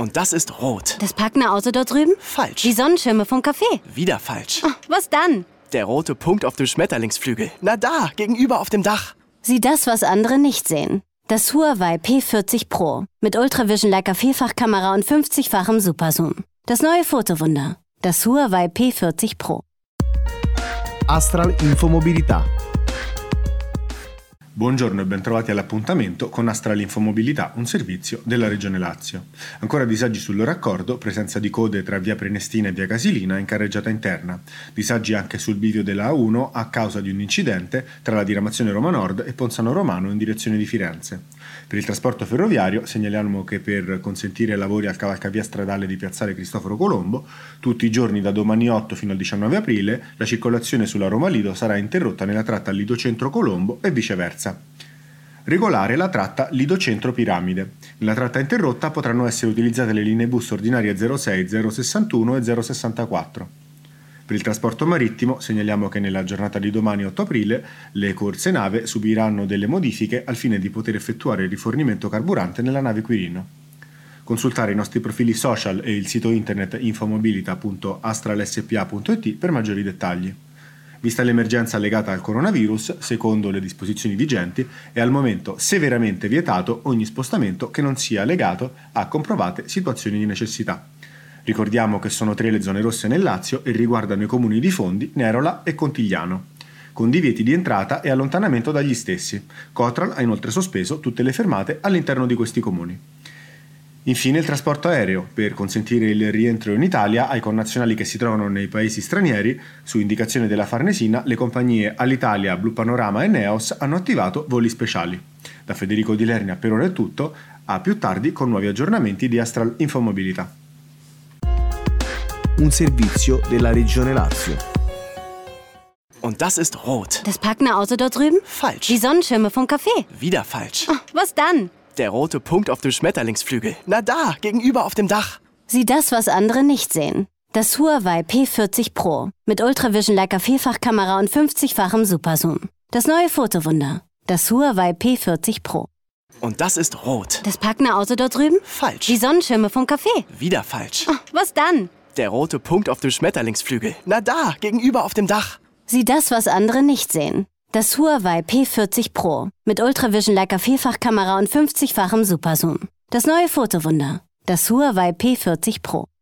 Und das ist rot. Das parkende Auto dort drüben? Falsch. Die Sonnenschirme vom Café? Wieder falsch. Oh, was dann? Der rote Punkt auf dem Schmetterlingsflügel. Na da, gegenüber auf dem Dach. Sieh das, was andere nicht sehen. Das Huawei P40 Pro. Mit Ultravision Leica Vielfachkamera und 50-fachem Superzoom. Das neue Fotowunder. Das Huawei P40 Pro. Astral Infomobilità. Buongiorno e bentrovati all'appuntamento con Astral Infomobilità, un servizio della Regione Lazio. Ancora disagi sul raccordo, presenza di code tra via Prenestina e via Casilina in carreggiata interna. Disagi anche sul bivio della A1 a causa di un incidente tra la diramazione Roma Nord e Ponzano Romano in direzione di Firenze. Per il trasporto ferroviario segnaliamo che per consentire lavori al cavalcavia stradale di Piazzale Cristoforo Colombo, tutti i giorni da domani 8 fino al 19 aprile, la circolazione sulla Roma Lido sarà interrotta nella tratta Lido Centro Colombo e viceversa. Regolare la tratta Lido Centro Piramide. Nella tratta interrotta potranno essere utilizzate le linee bus ordinarie 06, 061 e 064. Per il trasporto marittimo segnaliamo che nella giornata di domani 8 aprile le corse nave subiranno delle modifiche al fine di poter effettuare il rifornimento carburante nella nave Quirino. Consultare i nostri profili social e il sito internet infomobilita.astralspa.it per maggiori dettagli. Vista l'emergenza legata al coronavirus, secondo le disposizioni vigenti, è al momento severamente vietato ogni spostamento che non sia legato a comprovate situazioni di necessità. Ricordiamo che sono 3 le zone rosse nel Lazio e riguardano i comuni di Fondi, Nerola e Contigliano, con divieti di entrata e allontanamento dagli stessi. Cotral ha inoltre sospeso tutte le fermate all'interno di questi comuni. Infine il trasporto aereo, per consentire il rientro in Italia ai connazionali che si trovano nei paesi stranieri, su indicazione della Farnesina, le compagnie Alitalia, Blu Panorama e Neos hanno attivato voli speciali. Da Federico Di Lernia per ora è tutto, a più tardi con nuovi aggiornamenti di Astral Infomobilità. Un servizio della Regione Lazio. Und das ist rot. Das parkende Auto dort drüben? Falsch. Die Sonnenschirme vom Café? Wieder falsch. Oh, was dann? Der rote Punkt auf dem Schmetterlingsflügel. Na da, gegenüber auf dem Dach. Sieh das, was andere nicht sehen. Das Huawei P40 Pro. Mit Ultravision Leica Vielfachkamera und 50-fachem Superzoom. Das neue Fotowunder. Das Huawei P40 Pro. Und das ist rot. Das parkende Auto dort drüben? Falsch. Die Sonnenschirme vom Café? Wieder falsch. Oh, was dann? Der rote Punkt auf dem Schmetterlingsflügel. Na da, gegenüber auf dem Dach. Sieh das, was andere nicht sehen. Das Huawei P40 Pro. Mit Ultravision Leica Vielfachkamera und 50-fachem Superzoom. Das neue Fotowunder. Das Huawei P40 Pro.